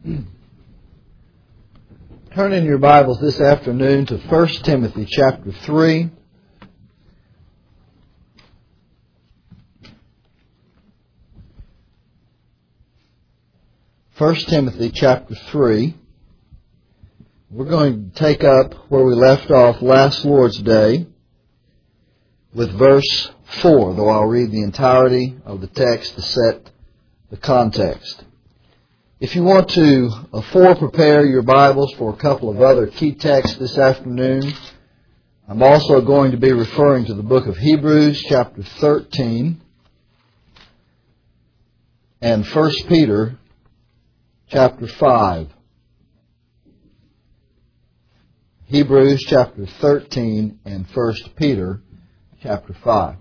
Turn in your Bibles this afternoon to 1 Timothy chapter 3. First Timothy chapter 3. We're going to take up where we left off last Lord's Day with verse 4, though I'll read the entirety of the text to set the context. If you want to prepare your Bibles for a couple of other key texts this afternoon, I'm also going to be referring to the book of Hebrews chapter 13 and 1 Peter chapter 5. Hebrews chapter 13 and 1 Peter chapter 5.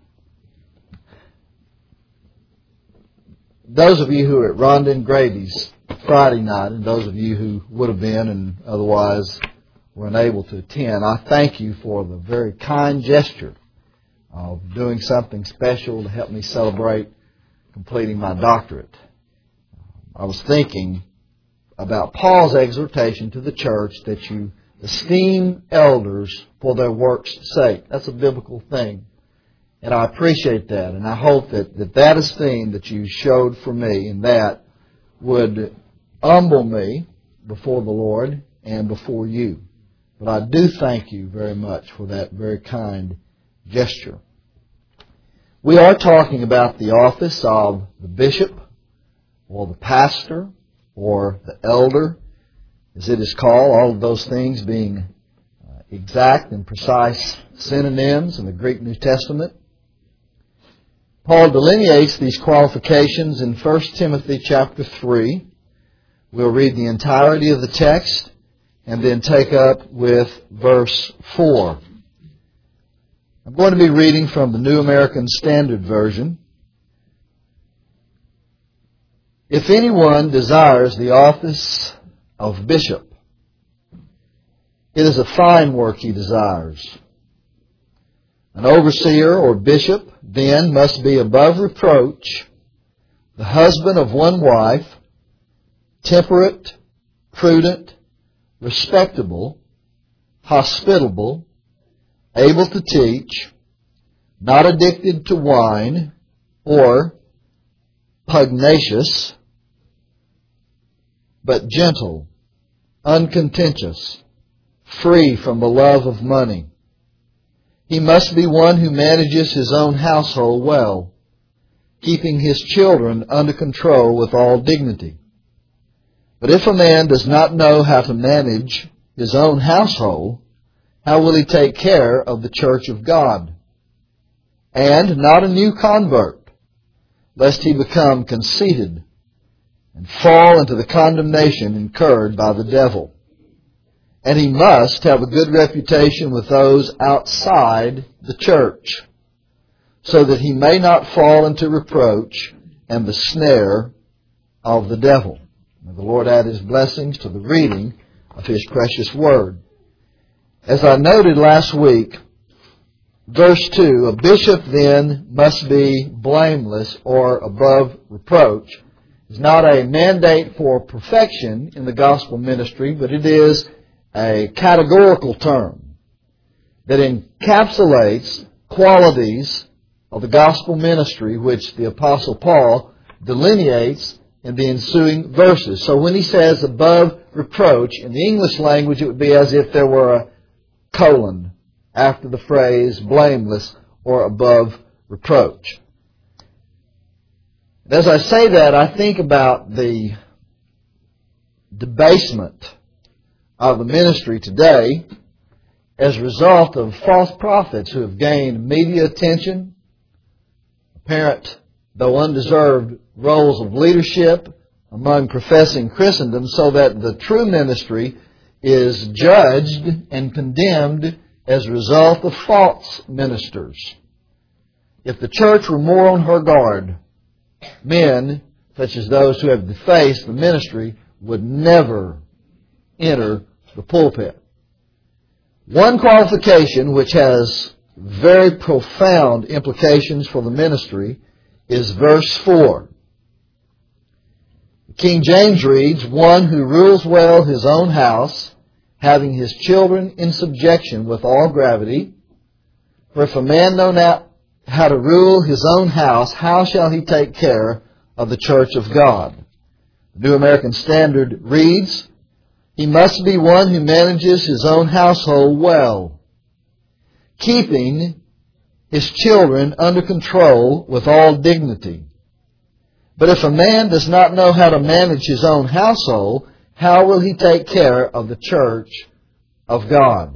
Those of you who are at Rhonda and Grady's Friday night, and those of you who would have been and otherwise were unable to attend, I thank you for the very kind gesture of doing something special to help me celebrate completing my doctorate. I was thinking about Paul's exhortation to the church that you esteem elders for their work's sake. That's a biblical thing. And I appreciate that, and I hope that esteem that you showed for me and that would humble me before the Lord and before you. But I do thank you very much for that very kind gesture. We are talking about the office of the bishop or the pastor or the elder, as it is called, all of those things being exact and precise synonyms in the Greek New Testament. Paul delineates these qualifications in 1 Timothy chapter 3. We'll read the entirety of the text and then take up with verse 4. I'm going to be reading from the New American Standard Version. If anyone desires the office of bishop, it is a fine work he desires. An overseer or bishop then must be above reproach, the husband of one wife, temperate, prudent, respectable, hospitable, able to teach, not addicted to wine or pugnacious, but gentle, uncontentious, free from the love of money. He must be one who manages his own household well, keeping his children under control with all dignity. But if a man does not know how to manage his own household, how will he take care of the church of God? And not a new convert, lest he become conceited and fall into the condemnation incurred by the devil. And he must have a good reputation with those outside the church, so that he may not fall into reproach and the snare of the devil. May the Lord add His blessings to the reading of His precious Word. As I noted last week, verse 2, a bishop then must be blameless or above reproach. It's not a mandate for perfection in the gospel ministry, but it is a categorical term that encapsulates qualities of the gospel ministry which the Apostle Paul delineates in the ensuing verses. So when he says above reproach, in the English language it would be as if there were a colon after the phrase blameless or above reproach. As I say that, I think about the debasement of the ministry today as a result of false prophets who have gained media attention, apparent though undeserved roles of leadership among professing Christendom, so that the true ministry is judged and condemned as a result of false ministers. If the church were more on her guard, men, such as those who have defaced the ministry, would never enter the pulpit. One qualification which has very profound implications for the ministry is verse 4. King James reads, one who rules well his own house, having his children in subjection with all gravity. For if a man know not how to rule his own house, how shall he take care of the church of God? The New American Standard reads, he must be one who manages his own household well, keeping his children under control with all dignity. But if a man does not know how to manage his own household, how will he take care of the church of God?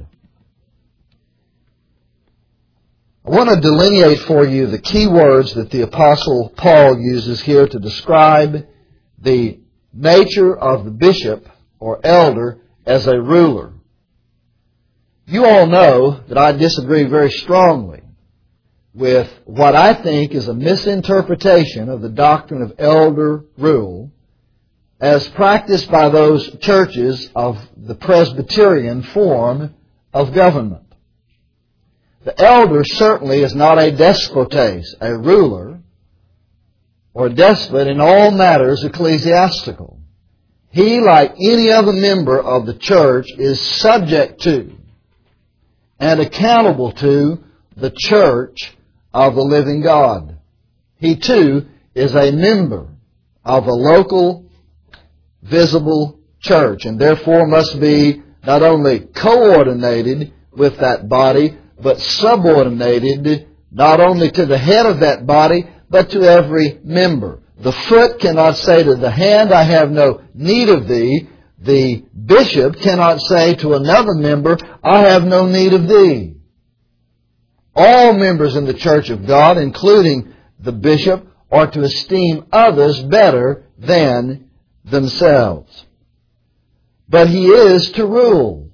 I want to delineate for you the key words that the Apostle Paul uses here to describe the nature of the bishop or elder as a ruler. You all know that I disagree very strongly with what I think is a misinterpretation of the doctrine of elder rule as practiced by those churches of the Presbyterian form of government. The elder certainly is not a despotes, a ruler, or a despot in all matters ecclesiastical. He, like any other member of the church, is subject to and accountable to the church of the living God. He too is a member of a local, visible church, and therefore must be not only coordinated with that body, but subordinated not only to the head of that body, but to every member. The foot cannot say to the hand, I have no need of thee. The bishop cannot say to another member, I have no need of thee. All members in the church of God, including the bishop, are to esteem others better than themselves. But he is to rule.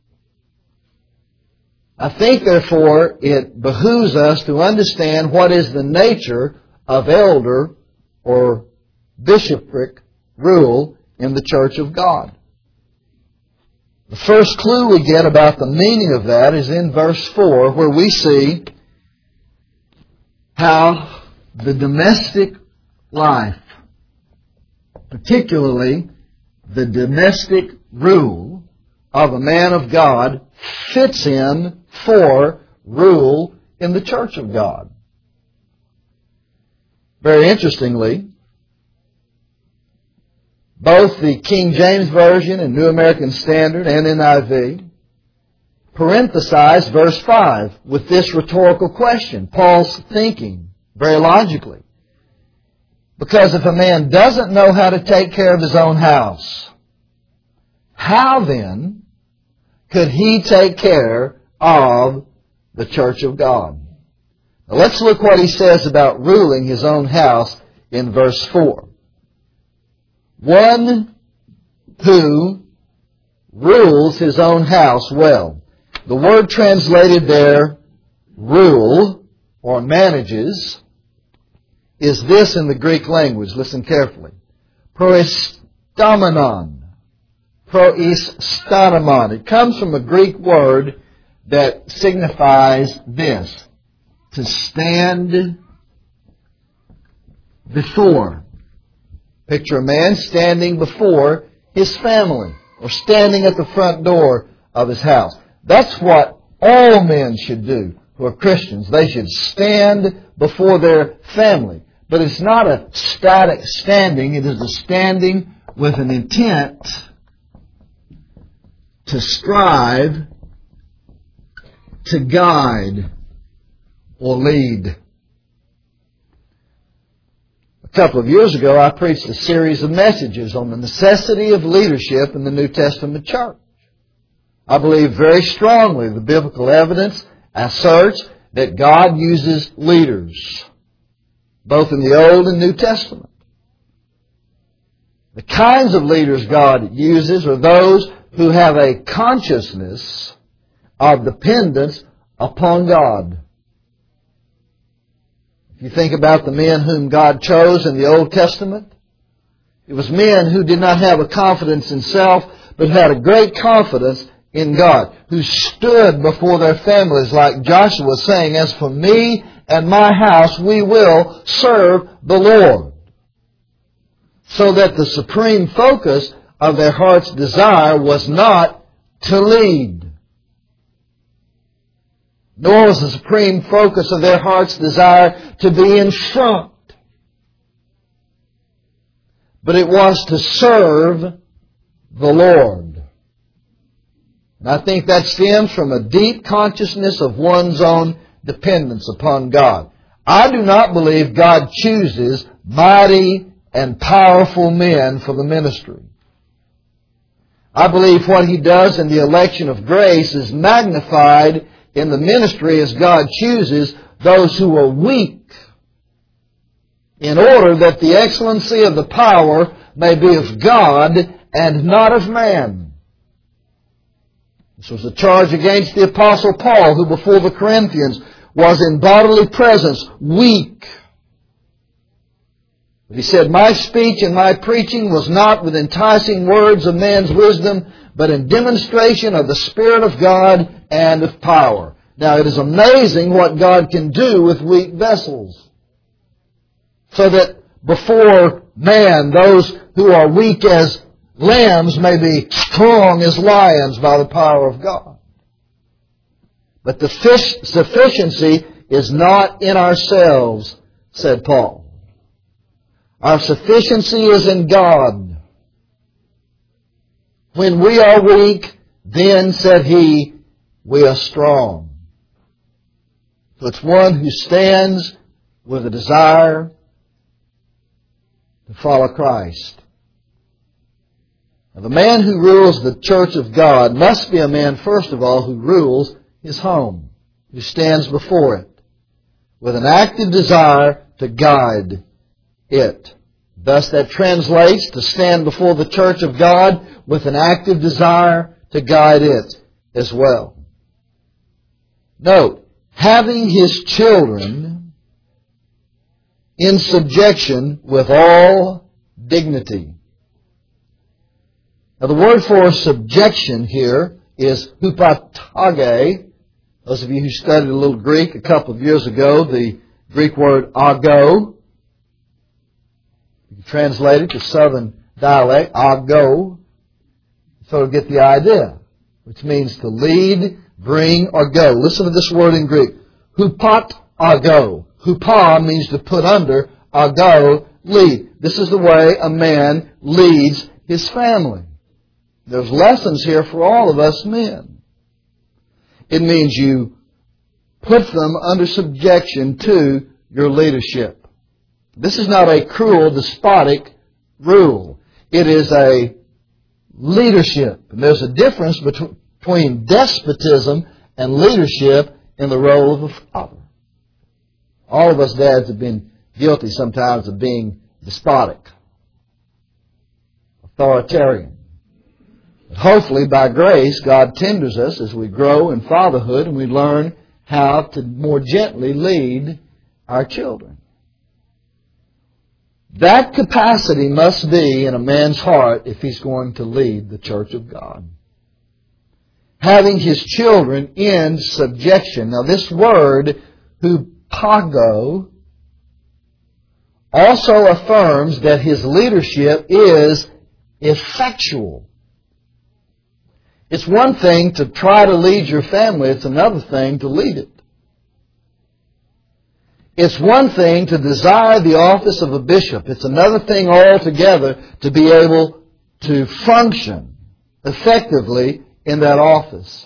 I think, therefore, it behooves us to understand what is the nature of elder or bishopric rule in the church of God. The first clue we get about the meaning of that is in verse 4, where we see how the domestic life, particularly the domestic rule of a man of God, fits in for rule in the church of God. Very interestingly, both the King James Version and New American Standard and NIV parenthesize verse 5 with this rhetorical question. Paul's thinking very logically. Because if a man doesn't know how to take care of his own house, how then could he take care of the church of God? Now let's look what he says about ruling his own house in verse 4. One who rules his own house well. The word translated there, rule or manages, is this in the Greek language. Listen carefully. Proistomenon. Proistomenon. It comes from a Greek word that signifies this: to stand before. Picture a man standing before his family, or standing at the front door of his house. That's what all men should do who are Christians. They should stand before their family. But it's not a static standing. It is a standing with an intent to strive to guide or lead. A couple of years ago, I preached a series of messages on the necessity of leadership in the New Testament church. I believe very strongly the biblical evidence asserts that God uses leaders, both in the Old and New Testament. The kinds of leaders God uses are those who have a consciousness of dependence upon God. If you think about the men whom God chose in the Old Testament, it was men who did not have a confidence in self, but had a great confidence in God, who stood before their families like Joshua, saying, as for me and my house, we will serve the Lord. so that the supreme focus of their heart's desire was not to lead, nor was the supreme focus of their heart's desire to be in front, but it was to serve the Lord. And I think that stems from a deep consciousness of one's own dependence upon God. I do not believe God chooses mighty and powerful men for the ministry. I believe what He does in the election of grace is magnified in the ministry as God chooses those who are weak, in order that the excellency of the power may be of God and not of man. This was a charge against the Apostle Paul, who before the Corinthians was in bodily presence weak. But he said, "My speech and my preaching was not with enticing words of man's wisdom, but in demonstration of the Spirit of God and of power." Now, it is amazing what God can do with weak vessels. So that before man, those who are weak as lambs may be strong as lions by the power of God. But the sufficiency is not in ourselves, said Paul. Our sufficiency is in God. When we are weak, then, said he, we are strong. So it's one who stands with a desire to follow Christ. Now, the man who rules the church of God must be a man, first of all, who rules his home, who stands before it with an active desire to guide it. Thus that translates to stand before the church of God with an active desire to guide it as well. Note, having his children in subjection with all dignity. Now the word for subjection here is hupatage. Those of you who studied a little Greek a couple of years ago, the Greek word ago, you can translate it to southern dialect, ago, so get the idea, which means to lead, bring, or go. Listen to this word in Greek, hupat ago. Hupa means to put under, ago, lead. This is the way a man leads his family. There's lessons here for all of us men. It means you put them under subjection to your leadership. This is not a cruel, despotic rule. It is a leadership. And there's a difference between despotism and leadership in the role of a father. All of us dads have been guilty sometimes of being despotic, authoritarian. But hopefully, by grace, God tenders us as we grow in fatherhood and we learn how to more gently lead our children. That capacity must be in a man's heart if he's going to lead the church of God. Having his children in subjection. Now this word, hupago, also affirms that his leadership is effectual. It's one thing to try to lead your family. It's another thing to lead it. It's one thing to desire the office of a bishop. It's another thing altogether to be able to function effectively in that office.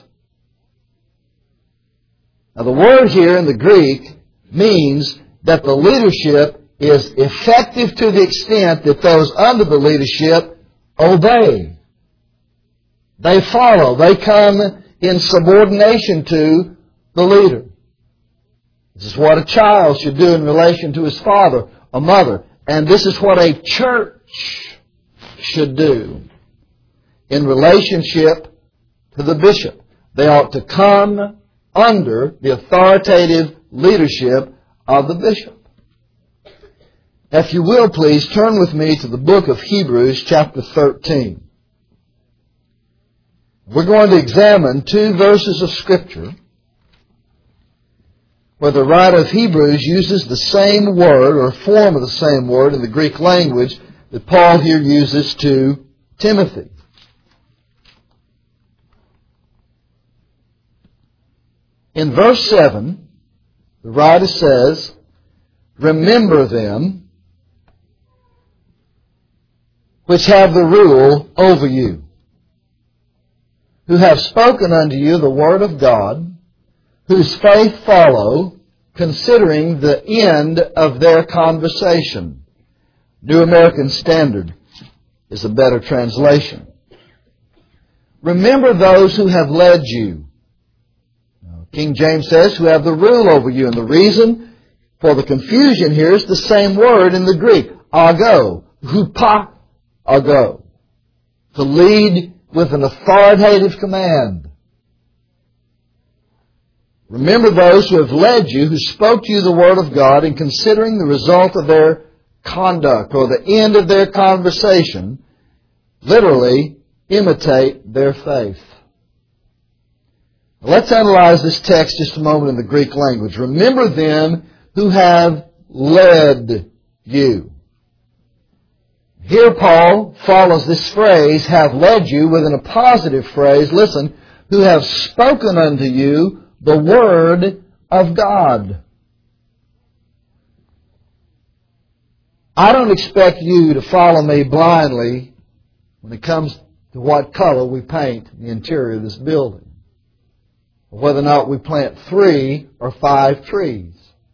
Now the word here in the Greek means that the leadership is effective to the extent that those under the leadership obey. They follow. They come in subordination to the leader. This is what a child should do in relation to his father or mother. And this is what a church should do in relationship to the bishop. They ought to come under the authoritative leadership of the bishop. If you will, please turn with me to the book of Hebrews, chapter 13. We're going to examine two verses of Scripture where the writer of Hebrews uses the same word or form of the same word in the Greek language that Paul here uses to Timothy. In verse 7, the writer says, "Remember them which have the rule over you, who have spoken unto you the word of God, whose faith follow, considering the end of their conversation." New American Standard is a better translation. Remember those who have led you. King James says, who have the rule over you. And the reason for the confusion here is the same word in the Greek. Ago. Hupa. Ago. To lead with an authoritative command. Remember those who have led you, who spoke to you the word of God, and considering the result of their conduct or the end of their conversation, literally imitate their faith. Let's analyze this text just a moment in the Greek language. Remember them who have led you. Here Paul follows this phrase, have led you, with a positive phrase, listen, who have spoken unto you the word of God. I don't expect you to follow me blindly when it comes to what color we paint the interior of this building, or whether or not we plant 3 or 5 trees.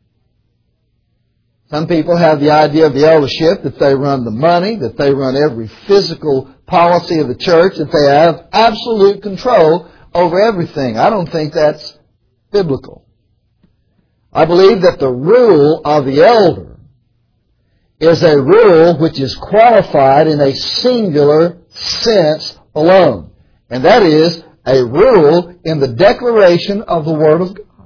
Some people have the idea of the eldership that they run the money, that they run every physical policy of the church, that they have absolute control over everything. I don't think that's biblical. I believe that the rule of the elder is a rule which is qualified in a singular sense alone. And that is a rule in the declaration of the Word of God.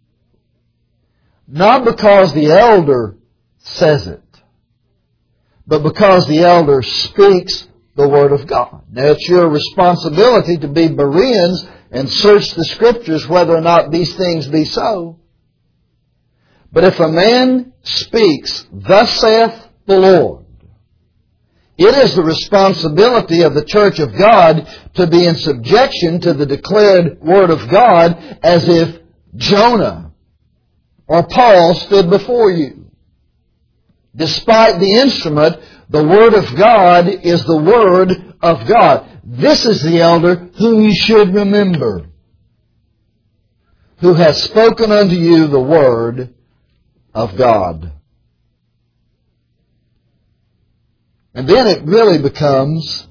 Not because the elder says it, but because the elder speaks the Word of God. Now, it's your responsibility to be Bereans and search the Scriptures whether or not these things be so. But if a man speaks, "Thus saith the Lord," it is the responsibility of the church of God to be in subjection to the declared Word of God, as if Jonah or Paul stood before you. Despite the instrument, the Word of God is the Word of God. This is the elder whom you should remember, who has spoken unto you the Word of God. And then it really becomes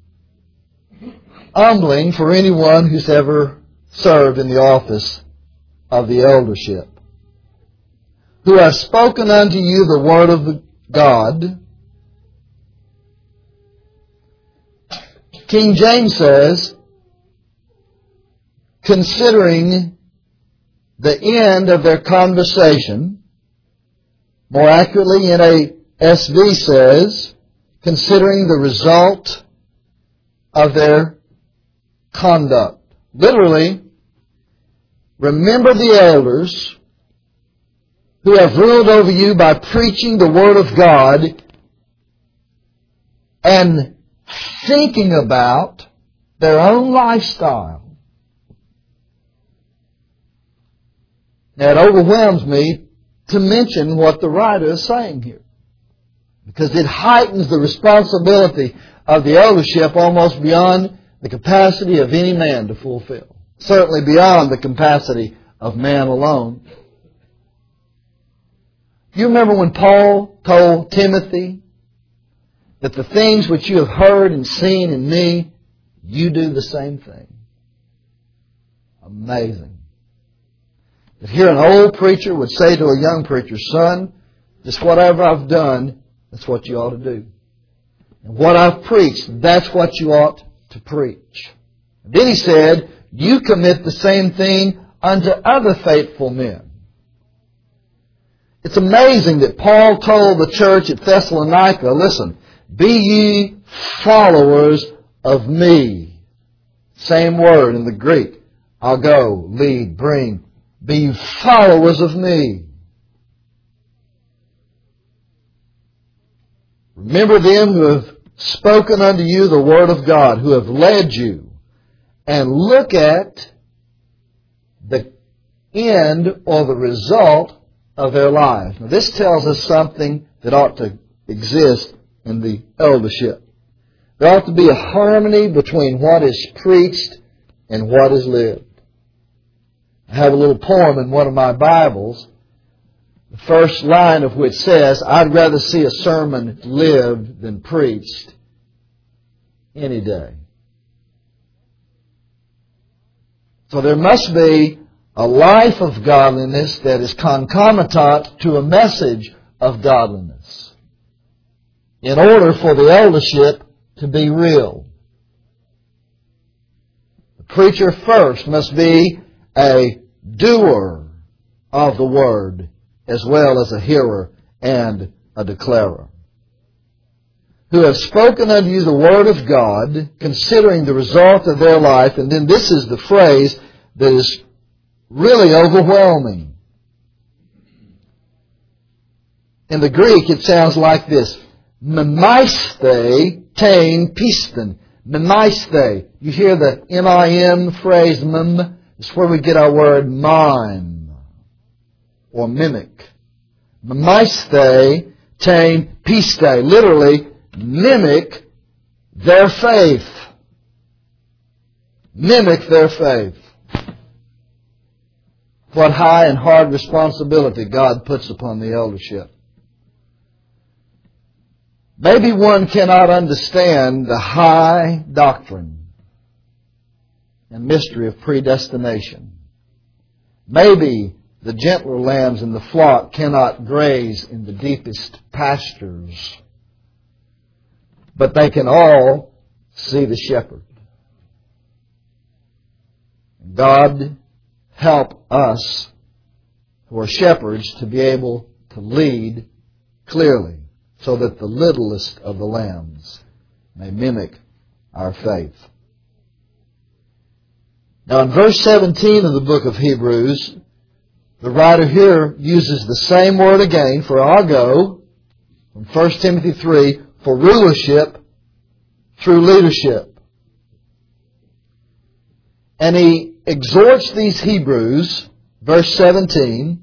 humbling for anyone who's ever served in the office of the eldership. Who have spoken unto you the Word of God. King James says, considering the end of their conversation. More accurately, NASB says, considering the result of their conduct. Literally, remember the elders who have ruled over you by preaching the Word of God and thinking about their own lifestyle. Now, it overwhelms me to mention what the writer is saying here, because it heightens the responsibility of the eldership almost beyond the capacity of any man to fulfill. Certainly beyond the capacity of man alone. You remember when Paul told Timothy that the things which you have heard and seen in me, you do the same thing. Amazing. That here an old preacher would say to a young preacher, "Son, just whatever I've done, that's what you ought to do. And what I've preached, that's what you ought to preach." And then he said, "You commit the same thing unto other faithful men." It's amazing that Paul told the church at Thessalonica, listen, "Be ye followers of me." Same word in the Greek. I'll go, lead, bring. Be ye followers of me. Remember them who have spoken unto you the word of God, who have led you, and look at the end or the result of their lives. Now, this tells us something that ought to exist in the eldership. There ought to be a harmony between what is preached and what is lived. I have a little poem in one of my Bibles, the first line of which says, I'd rather see a sermon lived than preached any day. So there must be a life of godliness that is concomitant to a message of godliness in order for the eldership to be real. The preacher first must be a doer of the word as well as a hearer and a declarer. Who have spoken unto you the word of God, considering the result of their life. And then this is the phrase that is really overwhelming. In the Greek, it sounds like this. Memaiste tein piston. Memaiste. You hear the M-I-M phrase, mem. It's where we get our word mime or mimic. Memaiste tein piste. Literally, mimic their faith. Mimic their faith. What high and hard responsibility God puts upon the eldership. Maybe one cannot understand the high doctrine and mystery of predestination. Maybe the gentler lambs in the flock cannot graze in the deepest pastures. But they can all see the shepherd. God help us who are shepherds to be able to lead clearly so that the littlest of the lambs may mimic our faith. Now in verse 17 of the book of Hebrews, the writer here uses the same word again for ago from 1 Timothy 3 for rulership through leadership. And he exhorts these Hebrews, verse 17,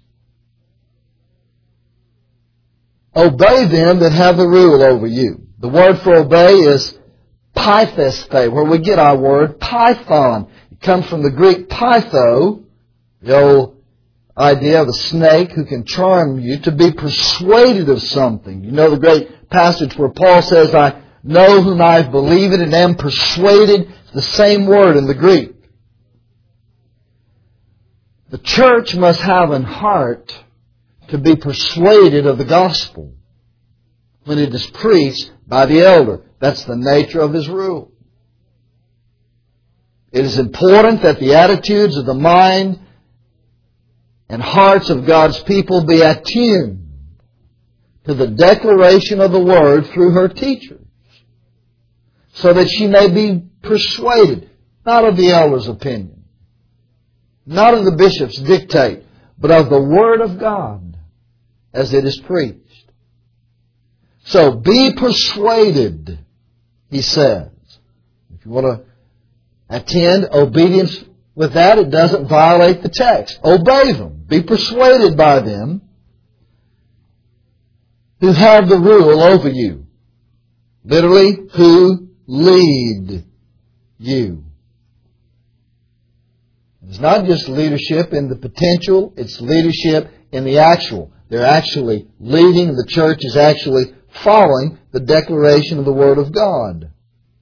obey them that have the rule over you. The word for obey is pytheste, where we get our word python. It comes from the Greek pytho, the old idea of a snake who can charm you, to be persuaded of something. You know the great passage where Paul says, I know whom I have believed and am persuaded. It's the same word in the Greek. The church must have an heart to be persuaded of the gospel when it is preached by the elder. That's the nature of his rule. It is important that the attitudes of the mind and hearts of God's people be attuned to the declaration of the Word through her teachers, so that she may be persuaded, not of the elder's opinion, not of the bishop's dictate, but of the Word of God as it is preached. So be persuaded, he says. If you want to attend obedience with that, it doesn't violate the text. Obey them. Be persuaded by them who have the rule over you. Literally, who lead you. It's not just leadership in the potential, it's leadership in the actual. They're actually leading, the church is actually following the declaration of the Word of God.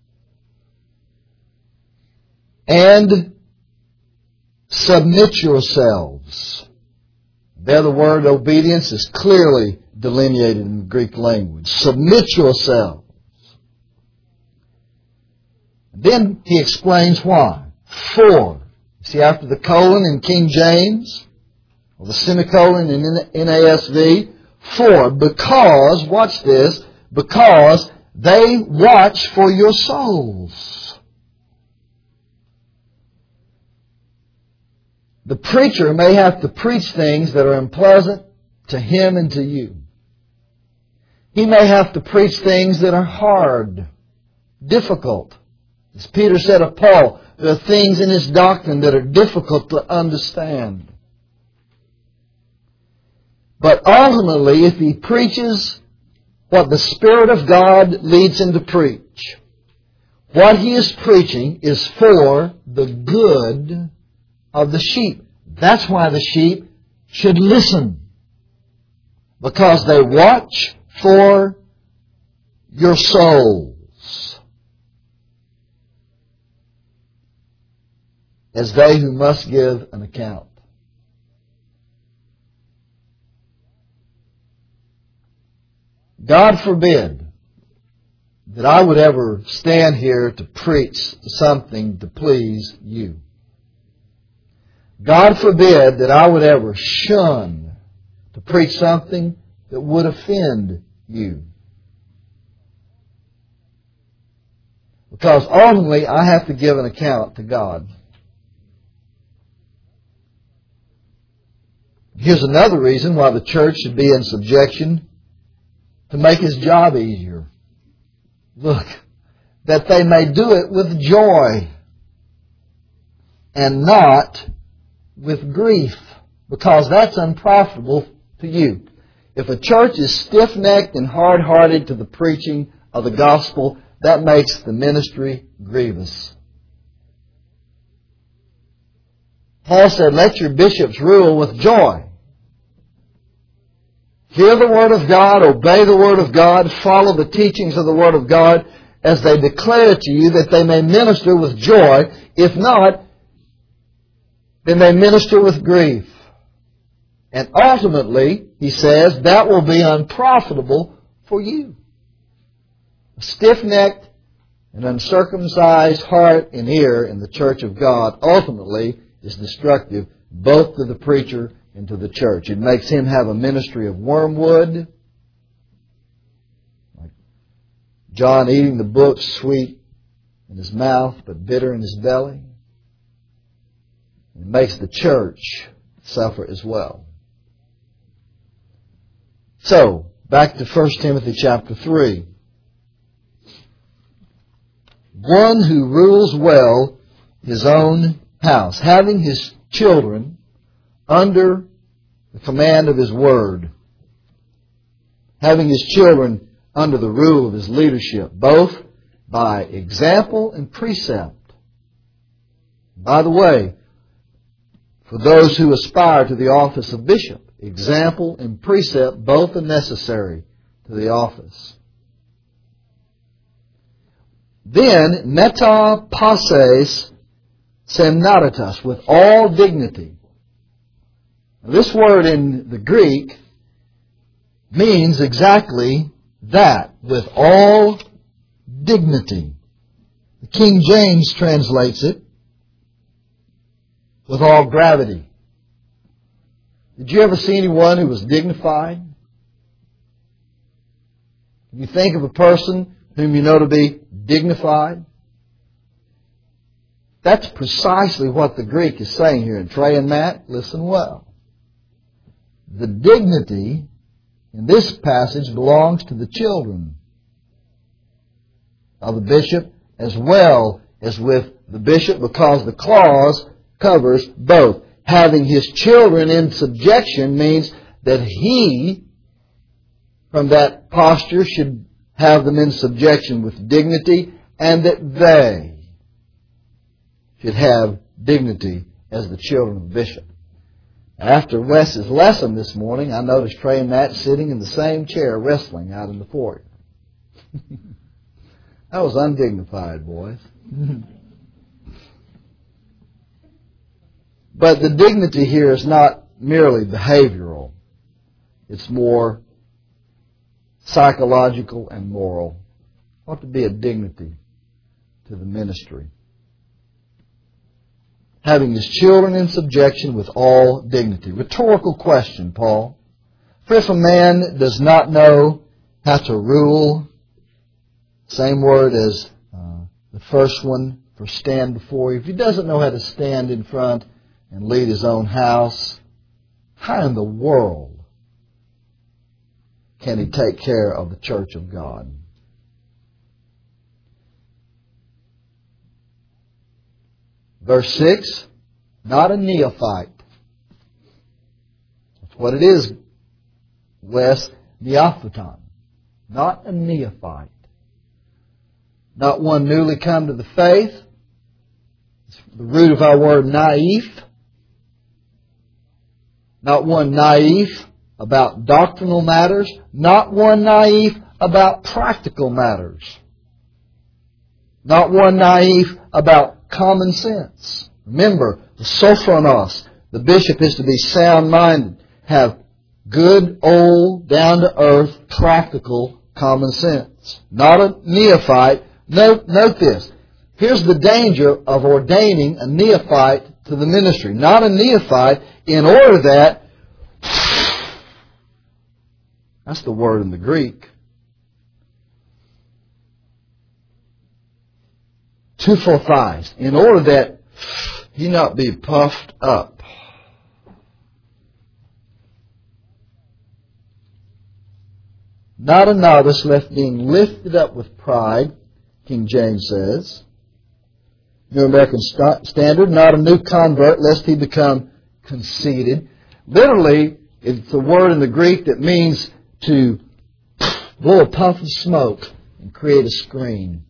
And submit yourselves. There the word obedience is clearly delineated in the Greek language. Submit yourselves. Then he explains why. For. See, after the colon in King James, or the semicolon in NASV, for, because, watch this, because they watch for your souls. The preacher may have to preach things that are unpleasant to him and to you. He may have to preach things that are hard, difficult. As Peter said of Paul, there are things in his doctrine that are difficult to understand. But ultimately, if he preaches what the Spirit of God leads him to preach, what he is preaching is for the good of the sheep. That's why the sheep should listen. Because they watch for your souls, as they who must give an account. God forbid that I would ever stand here to preach something to please you. God forbid that I would ever shun to preach something that would offend you. Because ultimately I have to give an account to God. Here's another reason why the church should be in subjection: to make His job easier. Look, that they may do it with joy and not with grief, because that's unprofitable to you. If a church is stiff-necked and hard-hearted to the preaching of the gospel, that makes the ministry grievous. Paul said, let your bishops rule with joy. Hear the Word of God, obey the Word of God, follow the teachings of the Word of God as they declare to you, that they may minister with joy. If not, then they minister with grief. And ultimately, he says, that will be unprofitable for you. A stiff-necked and uncircumcised heart and ear in the church of God ultimately is destructive both to the preacher and to the church. It makes him have a ministry of wormwood, like John eating the book, sweet in his mouth but bitter in his belly. It makes the church suffer as well. So, back to 1 Timothy chapter 3. One who rules well his own house, having his children under the command of his word, having his children under the rule of his leadership, both by example and precept. By the way, for those who aspire to the office of bishop, example and precept both are necessary to the office. Then, meta passes semnaritas, with all dignity. Now, this word in the Greek means exactly that, with all dignity. The King James translates it with all gravity. Did you ever see anyone who was dignified? Can you think of a person whom you know to be dignified? That's precisely what the Greek is saying here. And Trey and Matt, listen well. The dignity in this passage belongs to the children of the bishop as well as with the bishop, because the clause covers both. Having his children in subjection means that he, from that posture, should have them in subjection with dignity, and that they should have dignity as the children of the bishop. After Wes's lesson this morning, I noticed Trey and Matt sitting in the same chair wrestling out in the foyer. That was undignified, boys. But the dignity here is not merely behavioral. It's more psychological and moral. There ought to be a dignity to the ministry. Having his children in subjection with all dignity. Rhetorical question, Paul. For if a man does not know how to rule, same word as the first one for stand before you. If he doesn't know how to stand in front and lead his own house, how in the world can He take care of the church of God. Verse 6, not a neophyte. That's what it is, Wes, neophyton. Not a neophyte. Not one newly come to the faith. It's the root of our word naif. Not one naive about doctrinal matters. Not one naive about practical matters. Not one naive about common sense. Remember, the sophronos, the bishop, is to be sound-minded, have good, old, down-to-earth, practical common sense. Not a neophyte. Note this. Here's the danger of ordaining a neophyte to the ministry. Not a neophyte in order that, that's the word in the Greek, tuphophized, in order that he not be puffed up. Not a novice left being lifted up with pride, King James says. New American Standard, not a new convert lest he become conceited. Literally, it's a word in the Greek that means to blow a puff of smoke and create a screen.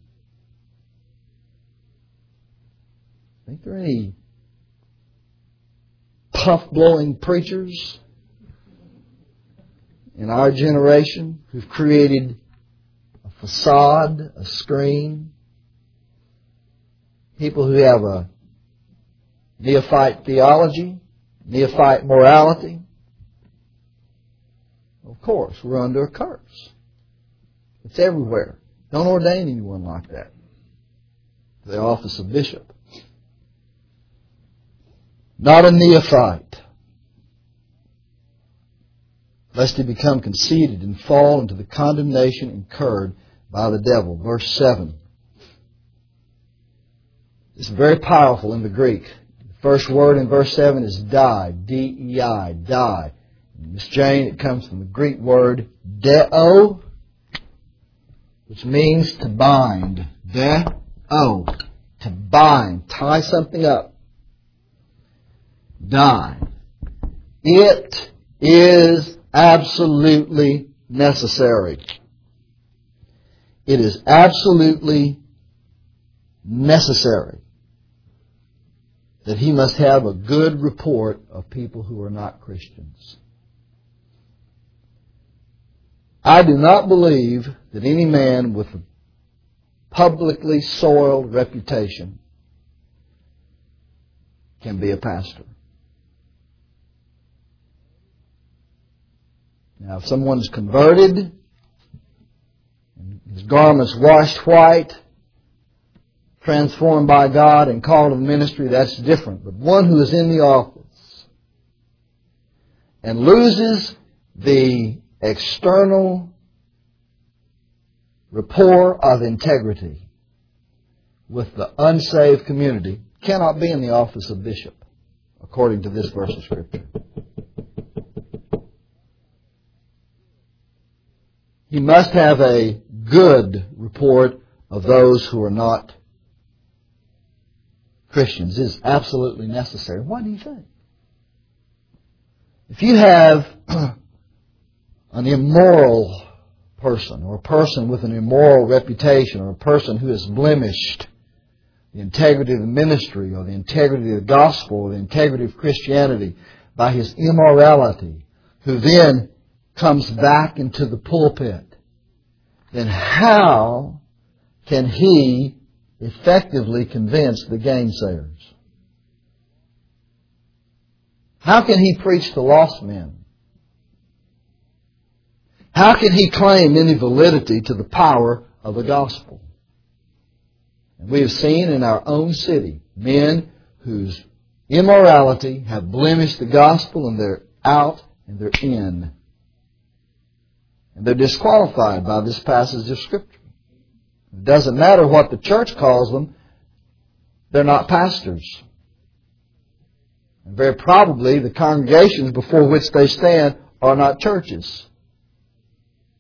Think there are any puff-blowing preachers in our generation who've created a facade, a screen? People who have a neophyte theology, neophyte morality. Of course, we're under a curse. It's everywhere. Don't ordain anyone like that to the office of bishop. Not a neophyte, lest he become conceited and fall into the condemnation incurred by the devil. Verse 7. It's very powerful in the Greek. The first word in verse 7 is die, D-E-I, die. Miss Jane, it comes from the Greek word deo, which means to bind. Deo, to bind, tie something up. Die. It is absolutely necessary. It is absolutely necessary that he must have a good report of people who are not Christians. I do not believe that any man with a publicly soiled reputation can be a pastor. Now, if someone's converted, his garments washed white, transformed by God and called to ministry, that's different. But one who is in the office and loses the external rapport of integrity with the unsaved community cannot be in the office of bishop, according to this verse of Scripture. He must have a good report of those who are not Christians. It is absolutely necessary. Why do you think? If you have an immoral person, or a person with an immoral reputation, or a person who has blemished the integrity of the ministry, or the integrity of the gospel, or the integrity of Christianity by his immorality, who then comes back into the pulpit, then how can he effectively convince the gainsayers? How can he preach to lost men? How can he claim any validity to the power of the gospel? And we have seen in our own city men whose immorality have blemished the gospel, and they're out and they're in. And they're disqualified by this passage of Scripture. It doesn't matter what the church calls them, they're not pastors. And very probably the congregations before which they stand are not churches.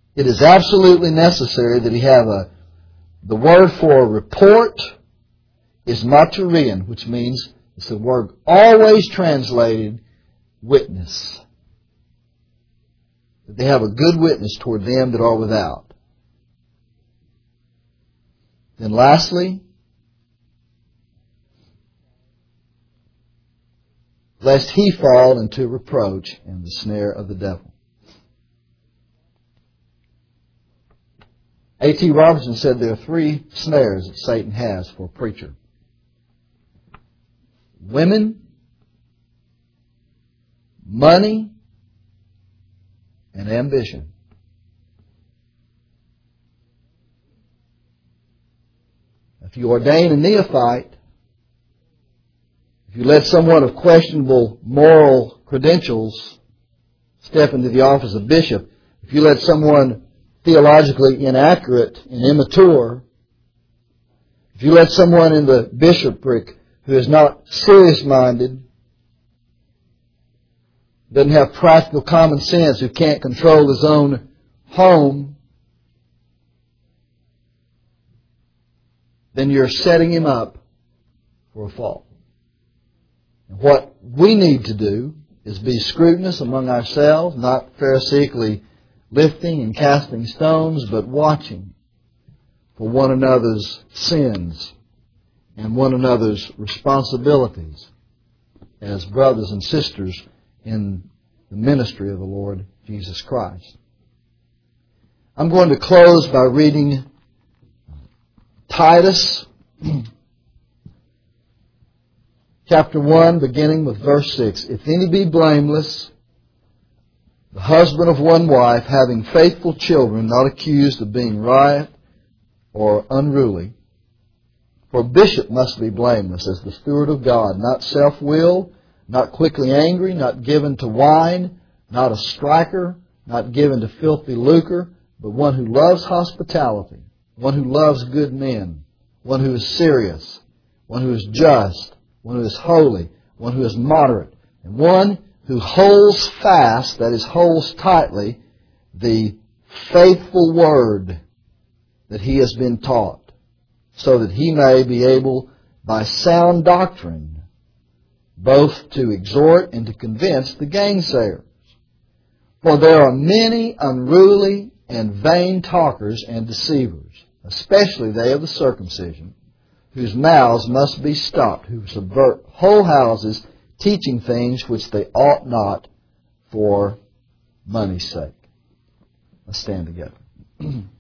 It is absolutely necessary that he have the word for report is martyrian, which means it's the word always translated witness. That they have a good witness toward them that are without. Then lastly, lest he fall into reproach and the snare of the devil. A.T. Robertson said there are 3 snares that Satan has for a preacher. Women, money, and ambition. If you ordain a neophyte, if you let someone of questionable moral credentials step into the office of bishop, if you let someone theologically inaccurate and immature, if you let someone in the bishopric who is not serious-minded, doesn't have practical common sense, who can't control his own home, then you're setting him up for a fall. And what we need to do is be scrutinous among ourselves, not pharisaically lifting and casting stones, but watching for one another's sins and one another's responsibilities as brothers and sisters in the ministry of the Lord Jesus Christ. I'm going to close by reading Titus chapter 1, beginning with verse 6. If any be blameless, the husband of one wife, having faithful children, not accused of being riot or unruly. For a bishop must be blameless as the steward of God, not self-willed, not quickly angry, not given to wine, not a striker, not given to filthy lucre, but one who loves hospitality, one who loves good men, one who is serious, one who is just, one who is holy, one who is moderate, and one who holds fast, that is, holds tightly, the faithful word that he has been taught, so that he may be able, by sound doctrine, both to exhort and to convince the gainsayers. For there are many unruly and vain talkers and deceivers, especially they of the circumcision, whose mouths must be stopped, who subvert whole houses, teaching things which they ought not for money's sake. Let's stand together.